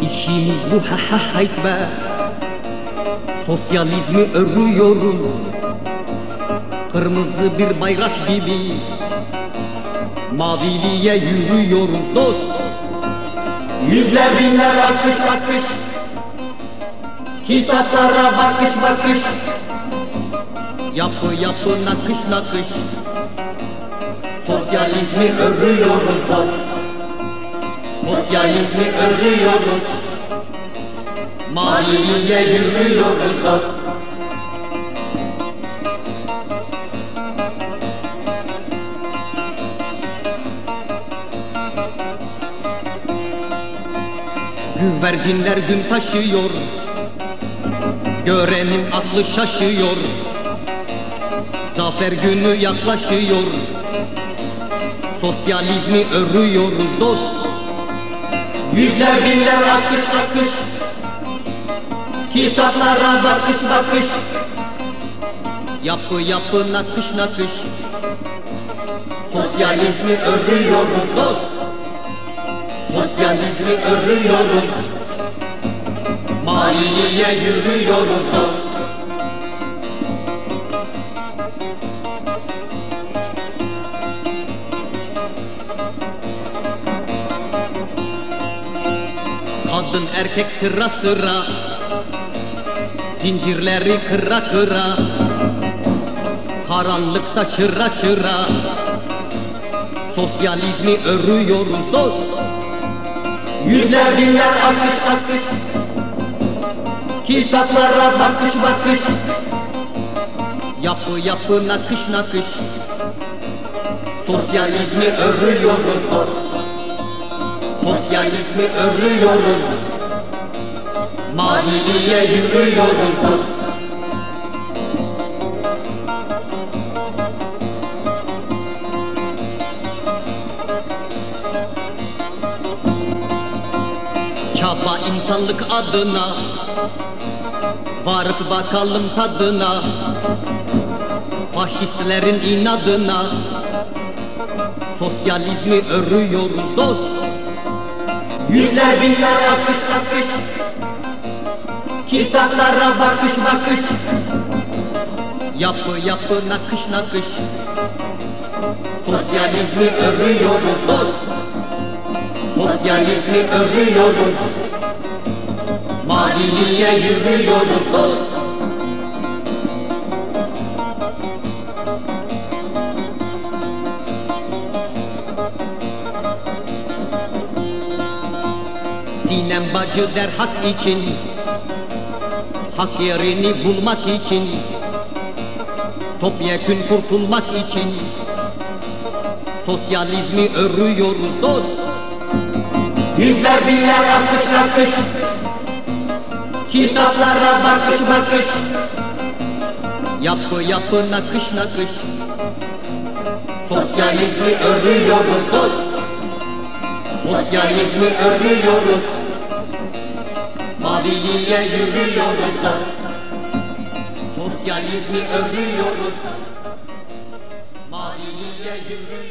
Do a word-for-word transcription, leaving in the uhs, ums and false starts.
İşimiz bu ha ha hayt be. Sosyalizmi örüyoruz, kırmızı bir bayrak gibi maviliğe yürüyoruz dost. Yüzler binler akış akış, kitaplara bakış bakış, yapı yapı nakış nakış, sosyalizmi örüyoruz dost. Sosyalizmi örüyoruz, maviliğe yürüyoruz dost. güvercinler gün taşıyor, görenin aklı şaşıyor. Zafer günü yaklaşıyor, sosyalizmi örüyoruz dost. Yüzler binler akış akış, kitaplara bakış bakış, yapı yapı nakış nakış, sosyalizmi örüyoruz dost. Sosyalizmi örüyoruz, maviliğe yürüyoruz dost. kadın erkek sıra sıra, zincirleri kıra kıra, karanlıkta çıra çıra, sosyalizmi örüyoruz dost. Yüzler binler akış akış, kitaplara bakış bakış, yapı yapı nakış nakış, sosyalizmi örüyoruz dost. Sosyalizmi örüyoruz, maviliğe yürüyoruz dost. çaba insanlık adına, varıp bakalım tadına, faşistlerin inadına, sosyalizmi örüyoruz dost. Yüzler binler akış akış, kitaplara bakış bakış, yapı yapı nakış nakış, sosyalizmi örüyoruz dost. Sosyalizmi örüyoruz, maviliğe yürüyoruz dost. Sinem bacı der hak için, hak yerini bulmak için, topyekün kurtulmak için, sosyalizmi örüyoruz dost. Yüzler binler akış akış, kitaplara bakış bakış, yapı yapı nakış nakış, sosyalizmi örüyoruz dost. Sosyalizmi örüyoruz, maviliğe yürüyoruz dost. Sosyalizmi örüyoruz, maviliğe yürüyoruz.